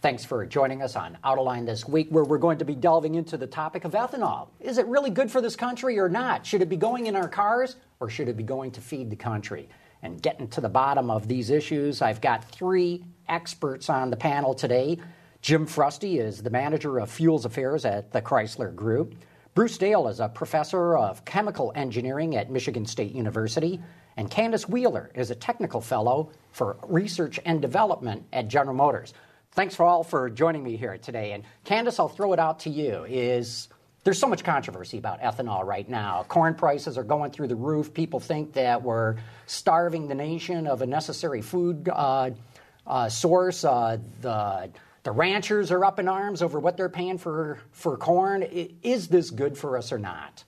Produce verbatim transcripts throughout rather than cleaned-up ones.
Thanks for joining us on Out of Line this week, where we're going to be delving into the topic of ethanol. Is it really good for this country or not? Should it be going in our cars or should it be going to feed the country? And getting to the bottom of these issues, I've got three experts on the panel today. Jim Frusty is the manager of fuels affairs at the Chrysler Group. Bruce Dale is a professor of chemical engineering at Michigan State University. And Candace Wheeler is a technical fellow for research and development at General Motors. Thanks for all for joining me here today. And Candace, I'll throw it out to you. Is there's so much controversy about ethanol right now. Corn prices are going through the roof. People think that we're starving the nation of a necessary food uh, uh, source. Uh, the the ranchers are up in arms over what they're paying for, for corn. Is this good for us or not?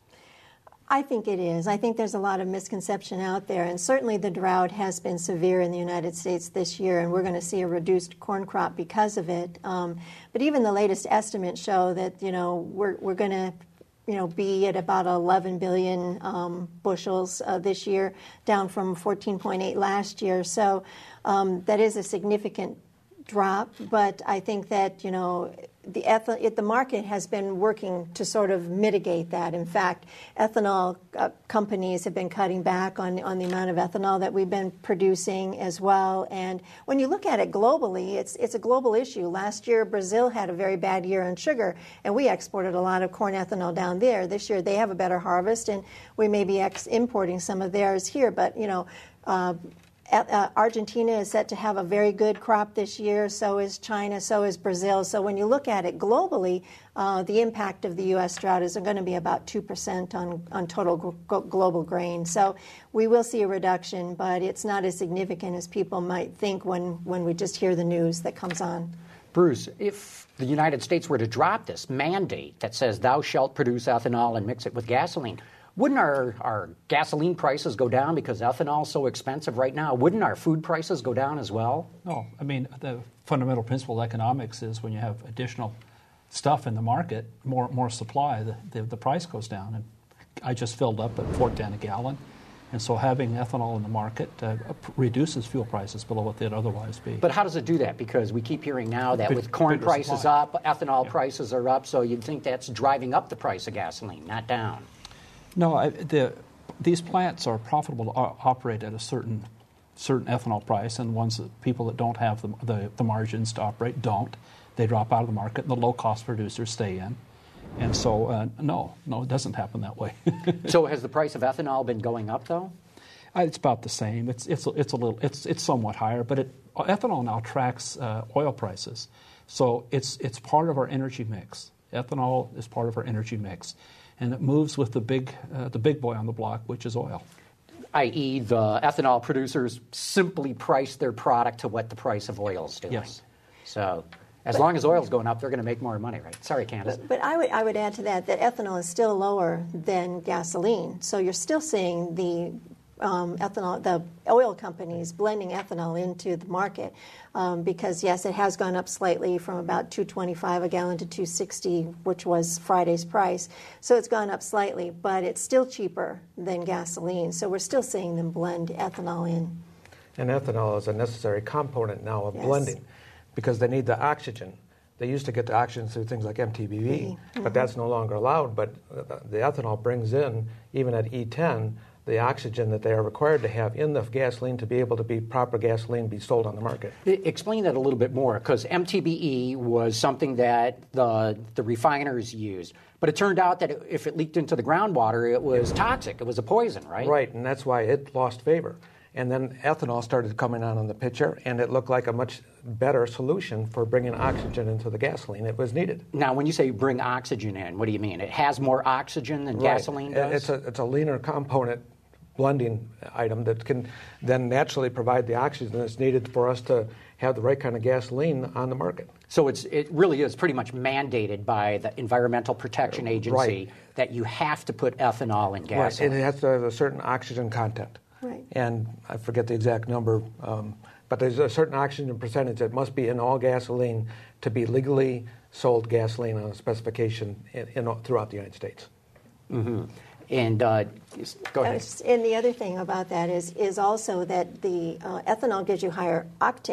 I think it is. I think there's a lot of misconception out there, and certainly the drought has been severe in the United States this year, and we're going to see a reduced corn crop because of it. Um, but even the latest estimates show that, you know, we're we're going to, you know, be at about eleven billion um, bushels uh, this year, down from fourteen point eight last year. So um, that is a significant drop, but I think that, you know, the eth- it, the market has been working to sort of mitigate that. In fact, ethanol uh, companies have been cutting back on, on the amount of ethanol that we've been producing as well. And when you look at it globally, it's it's a global issue. Last year, Brazil had a very bad year on sugar, and we exported a lot of corn ethanol down there. This year, they have a better harvest, and we may be ex- importing some of theirs here. But, you know, uh, Uh, Argentina is set to have a very good crop this year, so is China, so is Brazil. So when you look at it globally, uh, the impact of the U S drought is going to be about two percent on, on total g- global grain. So we will see a reduction, but it's not as significant as people might think when, when we just hear the news that comes on. Bruce, if the United States were to drop this mandate that says thou shalt produce ethanol and mix it with gasoline, wouldn't our, our gasoline prices go down because ethanol is so expensive right now? Wouldn't our food prices go down as well? No. I mean, the fundamental principle of economics is when you have additional stuff in the market, more more supply, the, the, the price goes down. And I just filled up at four ten a gallon. And so having ethanol in the market uh, reduces fuel prices below what they'd otherwise be. But how does it do that? Because we keep hearing now that Big, with corn prices supply. up, ethanol yeah. prices are up, so you'd think that's driving up the price of gasoline, not down. No, I, the, these plants are profitable to o- operate at a certain certain ethanol price, and ones that people that don't have the, the, the margins to operate don't. They drop out of the market, and the low-cost producers stay in. And so, uh, no, no, it doesn't happen that way. So has the price of ethanol been going up, though? Uh, it's about the same. It's it's it's a little it's it's somewhat higher, but it, ethanol now tracks uh, oil prices, so it's it's part of our energy mix. Ethanol is part of our energy mix, and it moves with the big uh, the big boy on the block, which is oil. that is, the ethanol producers simply price their product to what the price of oil is doing. Yes. So as but, long as oil's going up, they're going to make more money, right? Sorry, Candace. But, but I would I would add to that that ethanol is still lower than gasoline, so you're still seeing the Um, ethanol, the oil companies blending ethanol into the market um, because, yes, it has gone up slightly from about two twenty-five a gallon to two sixty, which was Friday's price. So it's gone up slightly, but it's still cheaper than gasoline. So we're still seeing them blend ethanol in. And ethanol is a necessary component now of yes. blending because they need the oxygen. They used to get the oxygen through things like M T B E, mm-hmm. but that's no longer allowed. But the ethanol brings in, even at E ten, the oxygen that they are required to have in the gasoline to be able to be proper gasoline be sold on the market. Explain that a little bit more, because M T B E was something that the the refiners used, but it turned out that if it leaked into the groundwater, it was toxic. It was a poison, right? Right, and that's why it lost favor. And then ethanol started coming on in the picture, and it looked like a much better solution for bringing oxygen into the gasoline. It was needed. Now, when you say bring oxygen in, what do you mean? It has more oxygen than right. gasoline does? It's a, it's a leaner component blending item that can then naturally provide the oxygen that's needed for us to have the right kind of gasoline on the market. So it's it really is pretty much mandated by the Environmental Protection Agency right. that you have to put ethanol in gasoline. Right, and it has to have a certain oxygen content. Right. And I forget the exact number, um, but there's a certain oxygen percentage that must be in all gasoline to be legally sold gasoline on a specification in, in, throughout the United States. Mm-hmm. And uh, go ahead. And the other thing about that is is also that the uh, ethanol gives you higher octane.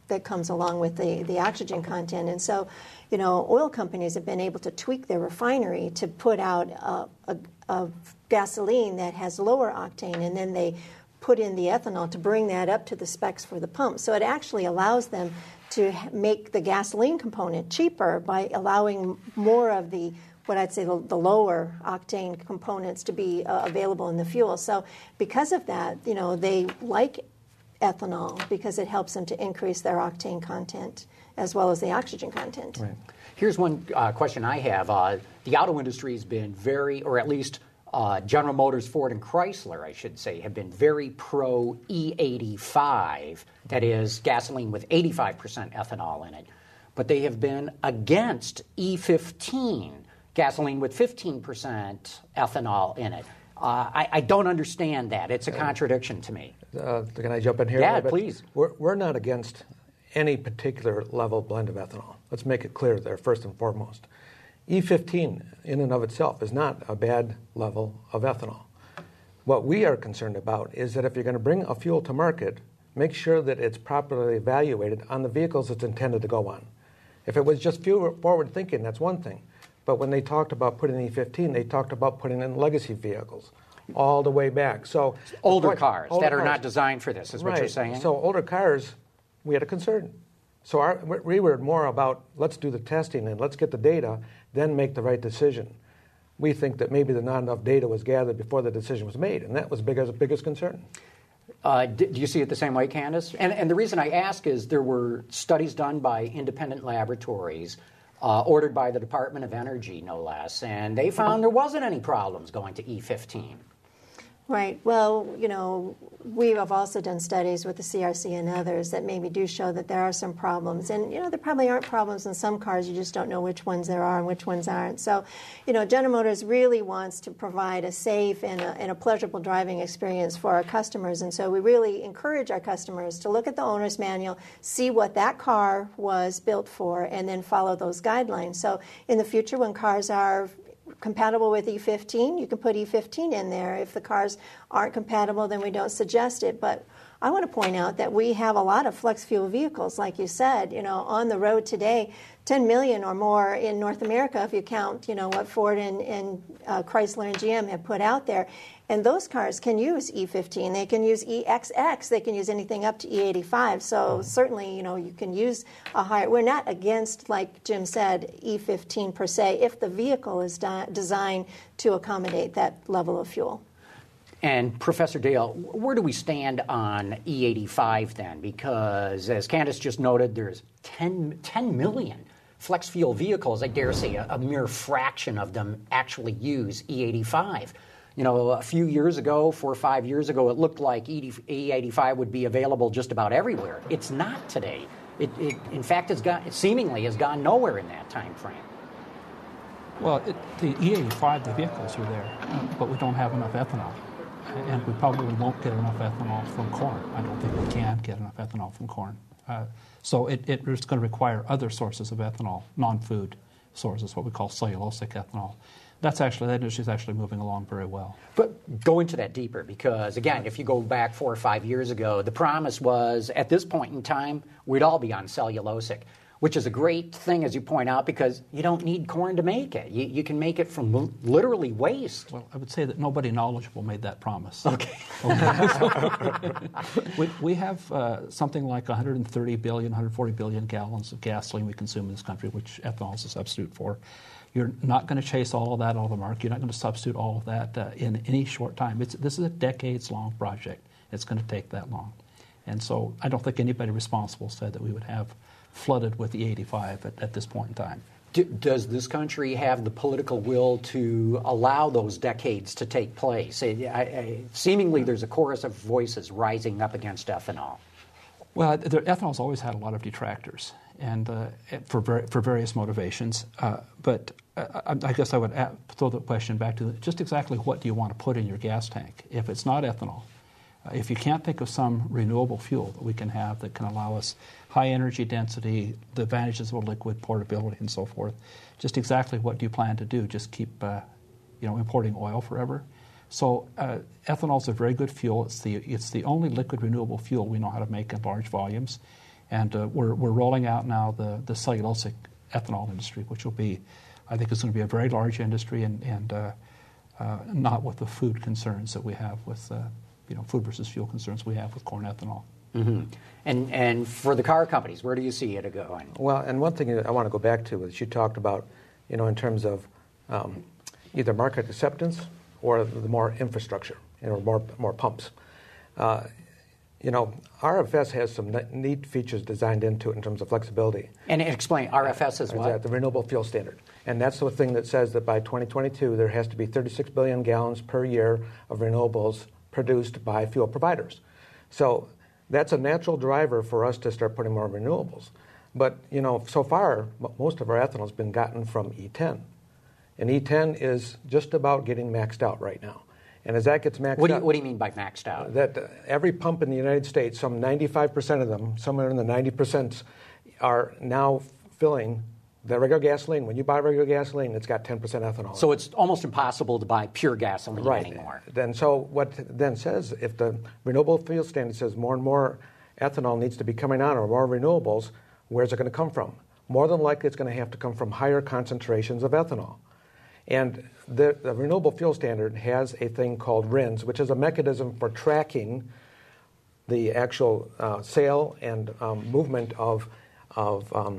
that comes along with the, the oxygen content. And so, you know, oil companies have been able to tweak their refinery to put out a, a, a gasoline that has lower octane, and then they put in the ethanol to bring that up to the specs for the pump. So it actually allows them to make the gasoline component cheaper by allowing more of the, what I'd say, the, the lower octane components to be uh, available in the fuel. So because of that, you know, they like ethanol because it helps them to increase their octane content as well as the oxygen content. Right. Here's one uh, question I have. Uh, the auto industry has been very, or at least uh, General Motors, Ford, and Chrysler, I should say, have been very pro E eighty-five, that is gasoline with eighty-five percent ethanol in it. But they have been against E fifteen, gasoline with fifteen percent ethanol in it. Uh, I, I don't understand that. It's a contradiction to me. Uh, can I jump in here? Yeah, please. We're, we're not against any particular level blend of ethanol. Let's make it clear there, first and foremost. E fifteen, in and of itself, is not a bad level of ethanol. What we are concerned about is that if you're going to bring a fuel to market, make sure that it's properly evaluated on the vehicles it's intended to go on. If it was just forward thinking, that's one thing. But when they talked about putting E fifteen, they talked about putting in legacy vehicles all the way back. So older point, cars older that are cars. not designed for this, is right. what you're saying? So older cars, we had a concern. So our, we were more about, let's do the testing and let's get the data, then make the right decision. We think that maybe the not enough data was gathered before the decision was made, and that was big, the biggest concern. Uh, do, do you see it the same way, Candace? And, and the reason I ask is there were studies done by independent laboratories uh, ordered by the Department of Energy, no less, and they found there wasn't any problems going to E fifteen. Right. Well, you know, we have also done studies with the C R C and others that maybe do show that there are some problems. And, you know, there probably aren't problems in some cars. You just don't know which ones there are and which ones aren't. So, you know, General Motors really wants to provide a safe and a, and a pleasurable driving experience for our customers. And so we really encourage our customers to look at the owner's manual, see what that car was built for, and then follow those guidelines. So in the future, when cars are compatible with E fifteen, you can put E fifteen in there. If the cars aren't compatible, then we don't suggest it. But I want to point out that we have a lot of flex fuel vehicles, like you said, you know, on the road today, ten million or more in North America, if you count, you know, what Ford and, and uh, Chrysler and G M have put out there. And those cars can use E fifteen. They can use E X X. They can use anything up to E eighty-five. So mm-hmm. certainly, you know, you can use a higher. We're not against, like Jim said, E fifteen per se, if the vehicle is de- designed to accommodate that level of fuel. And Professor Dale, where do we stand on E eighty-five then? Because as Candace just noted, there's ten, ten million flex fuel vehicles. I dare say a, a mere fraction of them actually use E eighty-five. You know, a few years ago, four or five years ago, it looked like E eighty-five would be available just about everywhere. It's not today. It, it in fact, it's got, it seemingly has gone nowhere in that time frame. Well, it, the E eighty-five, the vehicles are there, but we don't have enough ethanol. And we probably won't get enough ethanol from corn. I don't think we can get enough ethanol from corn. Uh, so it, it, it's going to require other sources of ethanol, non-food sources, what we call cellulosic ethanol. That's actually, that industry is actually moving along very well. But go into that deeper because, again, if you go back four or five years ago, the promise was at this point in time, we'd all be on cellulosic, which is a great thing, as you point out, because you don't need corn to make it. You, you can make it from l- literally waste. Well, I would say that nobody knowledgeable made that promise. Okay. okay. we, we have uh, something like one hundred thirty billion, one hundred forty billion gallons of gasoline we consume in this country, which ethanol is a substitute for. You're not going to chase all of that out of the market. You're not going to substitute all of that uh, in any short time. It's, this is a decades-long project. It's going to take that long. And so I don't think anybody responsible said that we would have flooded with E eighty-five at, at this point in time. Do, does this country have the political will to allow those decades to take place? I, I, seemingly there's a chorus of voices rising up against ethanol. Well, the, ethanol's always had a lot of detractors, and uh, for ver- for various motivations. Uh, but uh, I guess I would add, throw the question back to just exactly what do you want to put in your gas tank? If it's not ethanol, uh, if you can't think of some renewable fuel that we can have that can allow us high energy density, the advantages of liquid portability, and so forth, just exactly what do you plan to do? Just keep, uh, you know, importing oil forever? So uh, ethanol is a very good fuel. It's the it's the only liquid renewable fuel we know how to make in large volumes. And uh, we're, we're rolling out now the, the cellulosic ethanol industry, which will be, I think, is going to be a very large industry, and, and uh, uh, not with the food concerns that we have with, uh, you know, food versus fuel concerns we have with corn ethanol. Mm-hmm. And and for the car companies, where do you see it going? Well, and one thing I want to go back to is you talked about, you know, in terms of um, either market acceptance or the more infrastructure, you know, more more pumps. Uh, you know, R F S has some neat features designed into it in terms of flexibility. And explain, R F S is what? Uh, the Renewable Fuel Standard. And that's the thing that says that by twenty twenty-two, there has to be thirty-six billion gallons per year of renewables produced by fuel providers. So that's a natural driver for us to start putting more renewables. But, you know, so far, most of our ethanol has been gotten from E ten. And E ten is just about getting maxed out right now. And as that gets maxed what do you, out... What do you mean by maxed out? That uh, every pump in the United States, some ninety-five percent of them, somewhere in the ninety percent, are now filling the regular gasoline. When you buy regular gasoline, it's got ten percent ethanol. So it's almost impossible to buy pure gasoline right. anymore. Then, so what then says, if the Renewable Fuel Standard says more and more ethanol needs to be coming on or more renewables, where's it going to come from? More than likely, it's going to have to come from higher concentrations of ethanol. And the, the Renewable Fuel Standard has a thing called R I Ns, which is a mechanism for tracking the actual uh, sale and um, movement of, of um,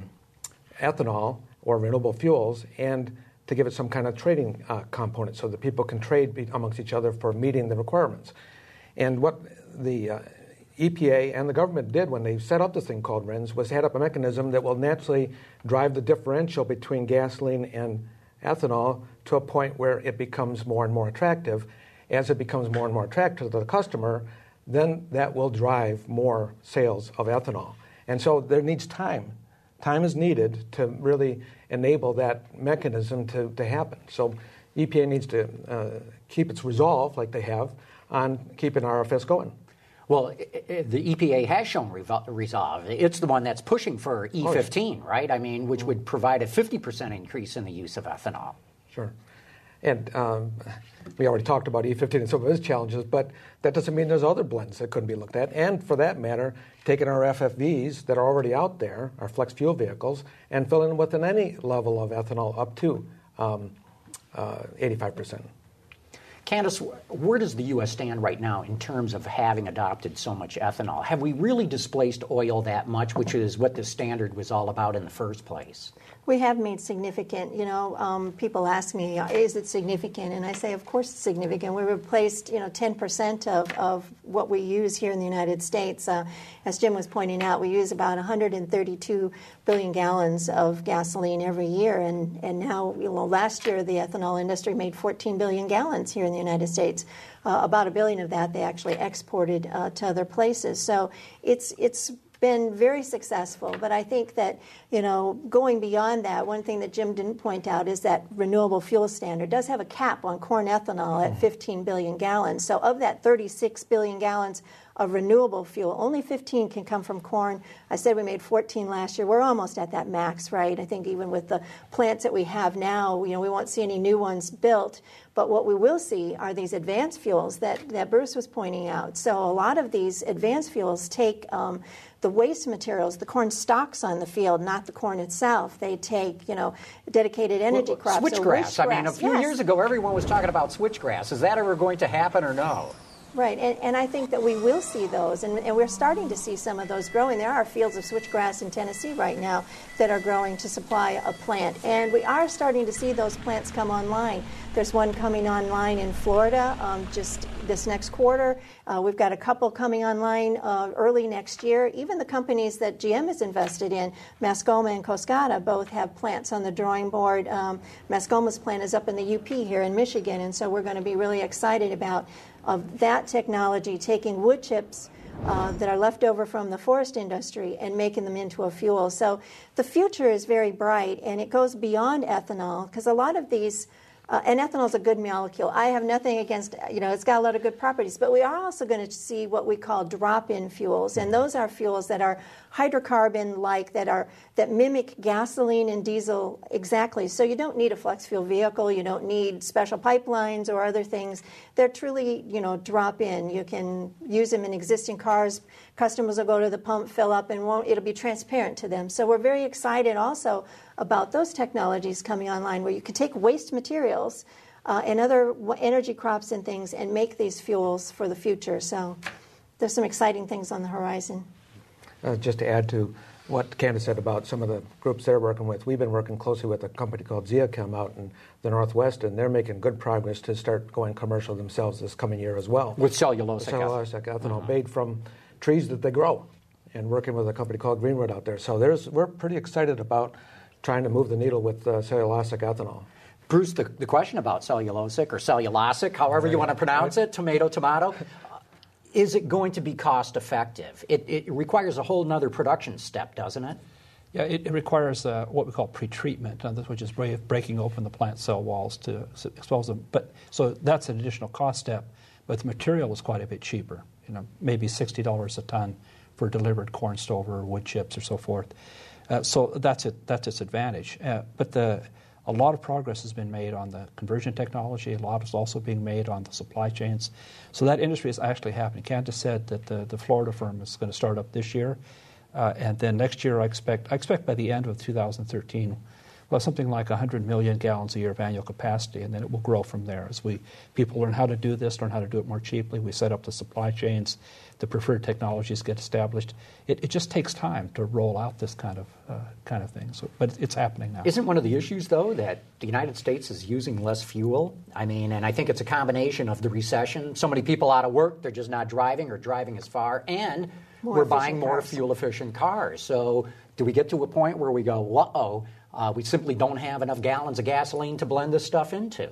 ethanol or renewable fuels, and to give it some kind of trading uh, component so that people can trade be- amongst each other for meeting the requirements. And what the uh, E P A and the government did when they set up this thing called R I Ns was set up a mechanism that will naturally drive the differential between gasoline and ethanol to a point where it becomes more and more attractive. As it becomes more and more attractive to the customer, then that will drive more sales of ethanol. And so there needs time. Time is needed to really enable that mechanism to, to happen. So E P A needs to uh, keep its resolve, like they have, on keeping R F S going. Well, the E P A has shown resolve. It's the one that's pushing for E fifteen, oh, yeah. right? I mean, which would provide a fifty percent increase in the use of ethanol. Sure. And um, we already talked about E fifteen and some of its challenges, but that doesn't mean there's other blends that couldn't be looked at. And for that matter, taking our F F Vs that are already out there, our flex fuel vehicles, and filling them with any level of ethanol up to um, uh, eighty-five percent. Candace, where does the U S stand right now in terms of having adopted so much ethanol? Have we really displaced oil that much, which is what this standard was all about in the first place? We have made significant, you know, um, people ask me, is it significant? And I say, of course it's significant. We replaced, you know, ten percent of, of what we use here in the United States. Uh, as Jim was pointing out, we use about one hundred thirty-two billion gallons of gasoline every year. And, and now, you know, last year the ethanol industry made fourteen billion gallons here in the United States. Uh, about a billion of that they actually exported uh, to other places. So it's it's been very successful, but I think that, you know, going beyond that, one thing that Jim didn't point out is that renewable fuel standard does have a cap on corn ethanol at fifteen billion gallons. So of that thirty-six billion gallons of renewable fuel, only fifteen can come from corn. I said we made fourteen last year. We're almost at that max, right? I think even with the plants that we have now, you know, we won't see any new ones built. But what we will see are these advanced fuels that, that Bruce was pointing out. So a lot of these advanced fuels take um, the waste materials, the corn stalks on the field, not the corn itself. They take, you know, dedicated energy well, crops. Switchgrass. I mean, a few yes. years ago, everyone was talking about switchgrass. Is that ever going to happen or no? Right, and, and I think that we will see those, and, and we're starting to see some of those growing. There are fields of switchgrass in Tennessee right now that are growing to supply a plant, and we are starting to see those plants come online. There's one coming online in Florida um, just this next quarter. Uh, we've got a couple coming online uh, early next year. Even the companies that G M is invested in, Mascoma and Coscata, both have plants on the drawing board. Um, Mascoma's plant is up in the U P here in Michigan, and so we're going to be really excited about of that technology, taking wood chips uh, that are left over from the forest industry and making them into a fuel. So the future is very bright, and it goes beyond ethanol, because a lot of these, uh, and ethanol is a good molecule. I have nothing against, you know, it's got a lot of good properties, but we are also going to see what we call drop-in fuels, and those are fuels that are hydrocarbon-like that are that mimic gasoline and diesel exactly. So you don't need a flex fuel vehicle. You don't need special pipelines or other things. They're truly, you know, drop in. You can use them in existing cars. Customers will go to the pump, fill up, and won't, it'll be transparent to them. So we're very excited also about those technologies coming online where you can take waste materials uh, and other energy crops and things and make these fuels for the future. So there's some exciting things on the horizon. Uh, just to add to what Candace said about some of the groups they're working with, we've been working closely with a company called Zeochem out in the Northwest, and they're making good progress to start going commercial themselves this coming year as well. With cellulosic, cellulosic ethanol, ethanol uh-huh. made from trees that they grow, and working with a company called Greenwood out there. So there's we're pretty excited about trying to move the needle with uh, cellulosic ethanol. Bruce, the, the question about cellulosic or cellulosic, however you want to pronounce it, tomato, tomato, is it going to be cost effective? It, it requires a whole nother production step, doesn't it? Yeah, it, it requires uh, what we call pretreatment, uh, which is breaking open the plant cell walls to expose them. But so that's an additional cost step, but the material is quite a bit cheaper. You know, maybe sixty dollars a ton for delivered corn stover or wood chips or so forth. Uh, so that's it. That's its advantage. Uh, but the a lot of progress has been made on the conversion technology. A lot is also being made on the supply chains. So that industry is actually happening. Candace said that the, the Florida firm is going to start up this year. Uh, and then next year, I expect I expect by the end of two thousand thirteen, well, something like one hundred million gallons a year of annual capacity, and then it will grow from there as we people learn how to do this, learn how to do it more cheaply. We set up the supply chains, the preferred technologies get established. It, it just takes time to roll out this kind of uh, kind of thing. So, but it's happening now. Isn't one of the issues, though, that the United States is using less fuel? I mean, and I think it's a combination of the recession, so many people out of work, they're just not driving or driving as far, and more we're buying more cars. fuel-efficient cars. So do we get to a point where we go, uh-oh, uh, we simply don't have enough gallons of gasoline to blend this stuff into?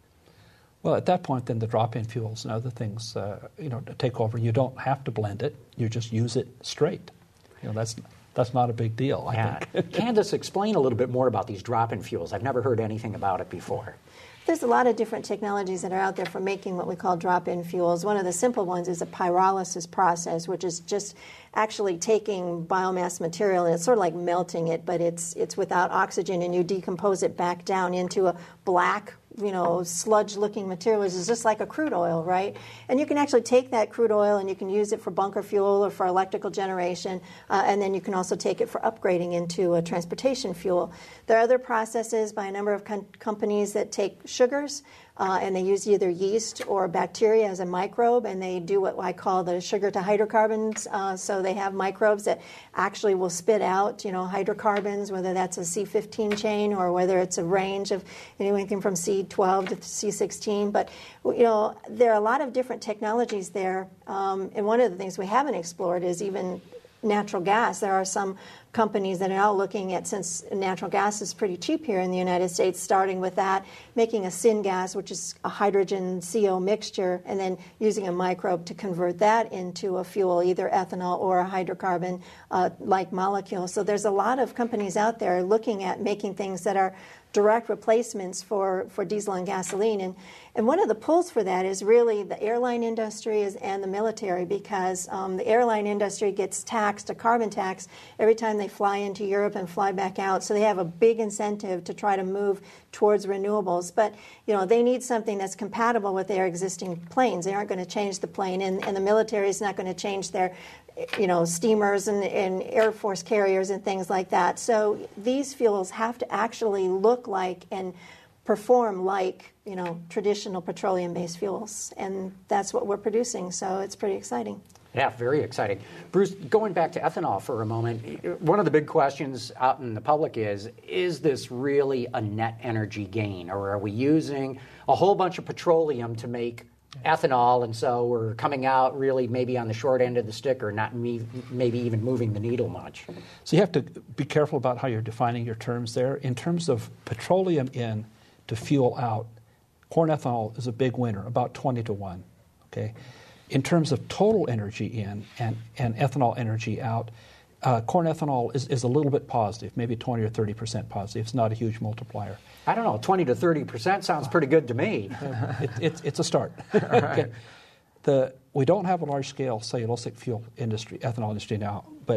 Well, at that point, then the drop-in fuels and other things, uh, you know, take over. You don't have to blend it; you just use it straight. You know, that's that's not a big deal, I Yeah. think. Candace, explain a little bit more about these drop-in fuels. I've never heard anything about it before. There's a lot of different technologies that are out there for making what we call drop-in fuels. One of the simple ones is a pyrolysis process, which is just actually taking biomass material and it's sort of like melting it, but it's it's without oxygen, and you decompose it back down into a black, you know, sludge-looking material, which is just like a crude oil, right? And you can actually take that crude oil and you can use it for bunker fuel or for electrical generation, uh, and then you can also take it for upgrading into a transportation fuel. There are other processes by a number of com- companies that take sugars, uh, and they use either yeast or bacteria as a microbe, and they do what I call the sugar to hydrocarbons. Uh, so they have microbes that actually will spit out, you know, hydrocarbons, whether that's a C fifteen chain or whether it's a range of anything from C twelve to C sixteen. But, you know, there are a lot of different technologies there. Um, and one of the things we haven't explored is even natural gas. There are some companies that are now looking at, since natural gas is pretty cheap here in the United States, starting with that, making a syngas, which is a hydrogen C O mixture, and then using a microbe to convert that into a fuel, either ethanol or a hydrocarbon uh, like molecule. So there's a lot of companies out there looking at making things that are direct replacements for, for diesel and gasoline. And, and one of the pulls for that is really the airline industry is, and the military, because um, the airline industry gets taxed, a carbon tax, every time they fly into Europe and fly back out. So they have a big incentive to try to move towards renewables. But, you know, they need something that's compatible with their existing planes. They aren't going to change the plane, and, and the military is not going to change their you know, steamers and, and Air Force carriers and things like that. So these fuels have to actually look like and perform like, you know, traditional petroleum-based fuels. And that's what we're producing, so it's pretty exciting. Yeah, very exciting. Bruce, going back to ethanol for a moment, one of the big questions out in the public is, is this really a net energy gain? Or are we using a whole bunch of petroleum to make ethanol, and so we're coming out really maybe on the short end of the stick or not me, maybe even moving the needle much? So you have to be careful about how you're defining your terms there. In terms of petroleum in to fuel out, corn ethanol is a big winner, about twenty to one. Okay. In terms of total energy in and, and ethanol energy out, uh, corn ethanol is, is a little bit positive, maybe twenty or thirty percent positive. It's not a huge multiplier. I don't know, twenty to thirty percent sounds pretty good to me. it, it, it's a start. Okay. The, we don't have a large-scale cellulosic fuel industry, ethanol industry now, but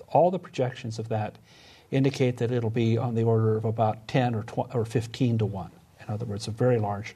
all the projections of that indicate that it'll be on the order of about ten or tw- or fifteen to one. In other words, a very large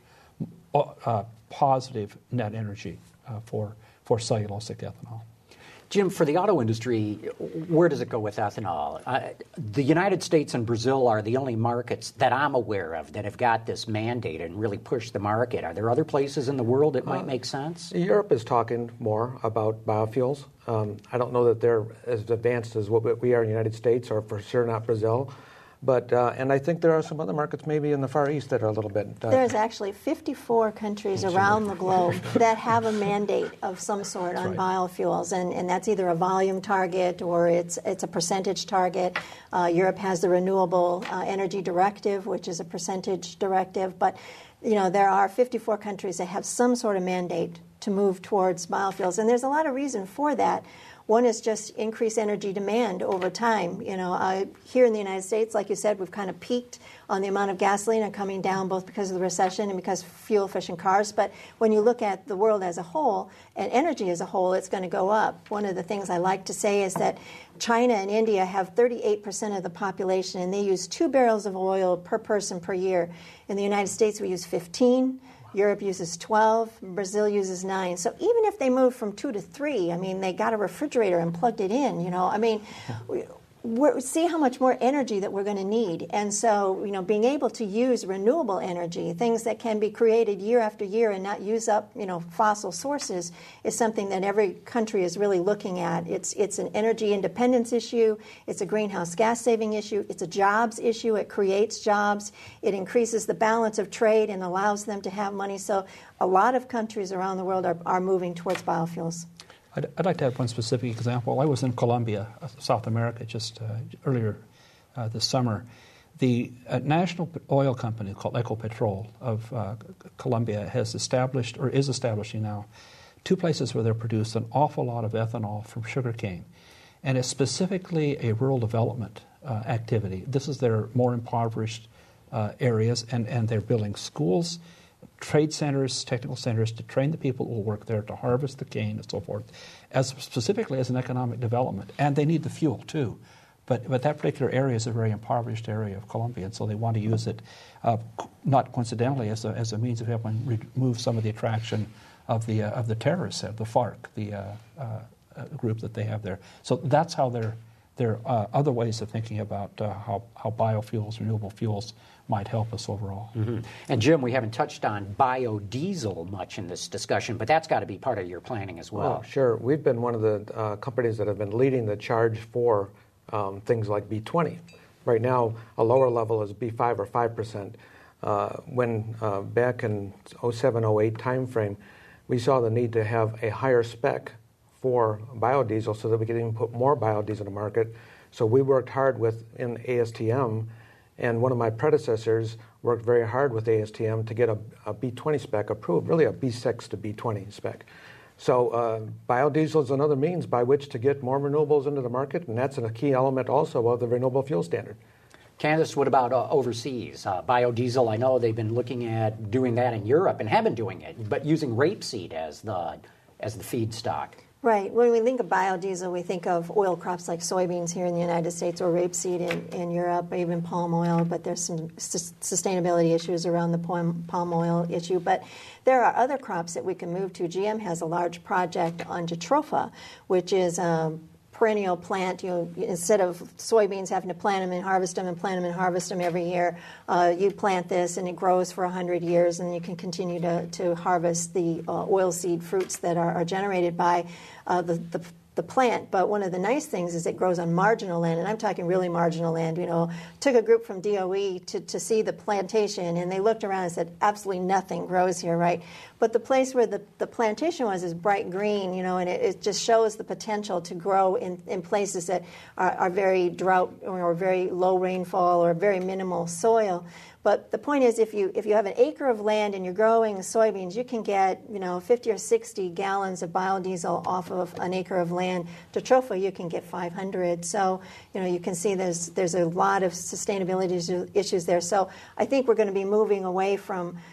uh, positive net energy uh, for, for cellulosic ethanol. Jim, for the auto industry, where does it go with ethanol? Uh, the United States and Brazil are the only markets that I'm aware of that have got this mandate and really pushed the market. Are there other places in the world it might uh, make sense? Europe is talking more about biofuels. Um, I don't know that they're as advanced as what we are in the United States, or for sure not Brazil. But uh, and I think there are some other markets maybe in the Far East that are a little bit... Uh, There's actually fifty-four countries around the globe that have a mandate of some sort on right. biofuels, and, and that's either a volume target or it's it's a percentage target. Uh, Europe has the Renewable uh, Energy Directive, which is a percentage directive, but you know there are fifty-four countries that have some sort of mandate to move towards biofuels, and there's a lot of reason for that. One is just increased energy demand over time. You know, uh, here in the United States, like you said, we've kind of peaked on the amount of gasoline and coming down both because of the recession and because of fuel-efficient cars. But when you look at the world as a whole and energy as a whole, it's going to go up. One of the things I like to say is that China and India have thirty-eight percent of the population, and they use two barrels of oil per person per year. In the United States, we use fifteen. Europe uses twelve, Brazil uses nine. So even if they move from two to three, I mean, they got a refrigerator and plugged it in, you know. I mean, we, we're, see how much more energy that we're going to need. And so, you know, being able to use renewable energy, things that can be created year after year and not use up, you know, fossil sources, is something that every country is really looking at. It's it's an energy independence issue. It's a greenhouse gas saving issue. It's a jobs issue. It creates jobs. It increases the balance of trade and allows them to have money. So a lot of countries around the world are, are moving towards biofuels. I'd, I'd like to have one specific example. I was in Colombia, South America, just uh, earlier uh, this summer. The uh, national oil company called Ecopetrol of uh, Colombia has established, or is establishing now, two places where they produce an awful lot of ethanol from sugarcane. And it's specifically a rural development uh, activity. This is their more impoverished uh, areas, and, and they're building schools, trade centers, technical centers to train the people who will work there to harvest the cane and so forth, as specifically as an economic development. And they need the fuel too. But but that particular area is a very impoverished area of Colombia, and so they want to use it, uh, not coincidentally, as a, as a means of helping remove some of the attraction of the uh, of the terrorists, of the FARC, the uh, uh, group that they have there. So that's how they're there are uh, other ways of thinking about uh, how, how biofuels, renewable fuels, might help us overall. Mm-hmm. And Jim, we haven't touched on biodiesel much in this discussion, but that's got to be part of your planning as well. Oh, sure. We've been one of the uh, companies that have been leading the charge for um, things like B twenty. Right now, a lower level is B five or five percent. Uh, when uh, back in oh seven oh eight timeframe, we saw the need to have a higher spec for biodiesel so that we could even put more biodiesel in the market. So we worked hard with in A S T M, and one of my predecessors worked very hard with A S T M to get a, a B twenty spec approved, really a B six to B twenty spec. So uh, biodiesel is another means by which to get more renewables into the market, and that's a key element also of the Renewable Fuel Standard. Candace, what about uh, overseas? Uh, biodiesel, I know they've been looking at doing that in Europe and have been doing it, but using rapeseed as the as the feedstock. Right. When we think of biodiesel, we think of oil crops like soybeans here in the United States or rapeseed in, in Europe, or even palm oil, but there's some s- sustainability issues around the palm, palm oil issue. But there are other crops that we can move to. G M has a large project on jatropha, which is a perennial plant. You know, instead of soybeans having to plant them and harvest them and plant them and harvest them every year, uh, you plant this and it grows for one hundred years, and you can continue to, to harvest the uh, oilseed fruits that are, are generated by uh, the, the the plant. But one of the nice things is it grows on marginal land, and I'm talking really marginal land. You know, took a group from D O E to, to see the plantation, and they looked around and said, absolutely nothing grows here, right? But the place where the, the plantation was is bright green, you know, and it, it just shows the potential to grow in, in places that are, are very drought or very low rainfall or very minimal soil. But the point is, if you if you have an acre of land and you're growing soybeans, you can get, you know, fifty or sixty gallons of biodiesel off of an acre of land. Jatropha, you can get five hundred. So, you know, you can see there's there's a lot of sustainability issues there. So I think we're going to be moving away from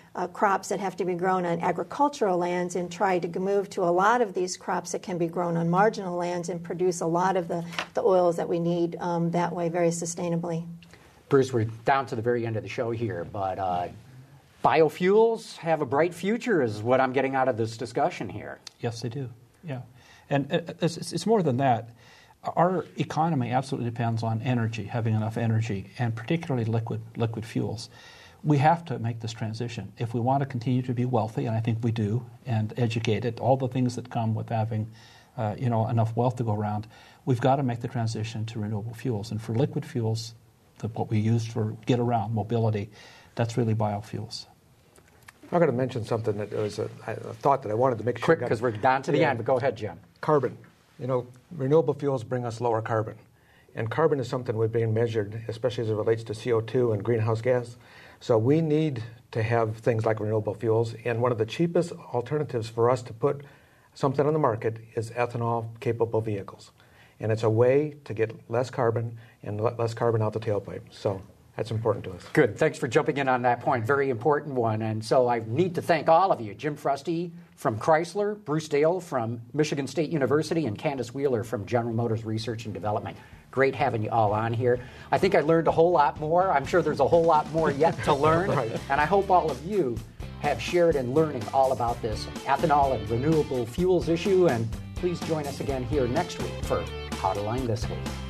uh, crops that have to be grown on agricultural lands and try to move to a lot of these crops that can be grown on marginal lands and produce a lot of the, the oils that we need um, that way very sustainably. Bruce, we're down to the very end of the show here, but uh, biofuels have a bright future is what I'm getting out of this discussion here. Yes, they do. Yeah. And it's, it's more than that. Our economy absolutely depends on energy, having enough energy, and particularly liquid liquid fuels. We have to make this transition. If we want to continue to be wealthy, and I think we do, and educated, all the things that come with having uh, you know, enough wealth to go around, we've got to make the transition to renewable fuels. And for liquid fuels, the, what we use for get around, mobility, that's really biofuels. I'm going to mention something that was a, a thought that I wanted to make sure. Quick, because we're down to the yeah. end, but go ahead, Jim. Carbon. You know, renewable fuels bring us lower carbon. And carbon is something we're being measured, especially as it relates to C O two and greenhouse gas. So we need to have things like renewable fuels. And one of the cheapest alternatives for us to put something on the market is ethanol-capable vehicles. And it's a way to get less carbon and less carbon out the tailpipe. So that's important to us. Good. Thanks for jumping in on that point. Very important one. And so I need to thank all of you. Jim Frusty from Chrysler, Bruce Dale from Michigan State University, and Candace Wheeler from General Motors Research and Development. Great having you all on here. I think I learned a whole lot more. I'm sure there's a whole lot more yet to learn. Right. And I hope all of you have shared in learning all about this ethanol and renewable fuels issue. And please join us again here next week for How to Line This Week.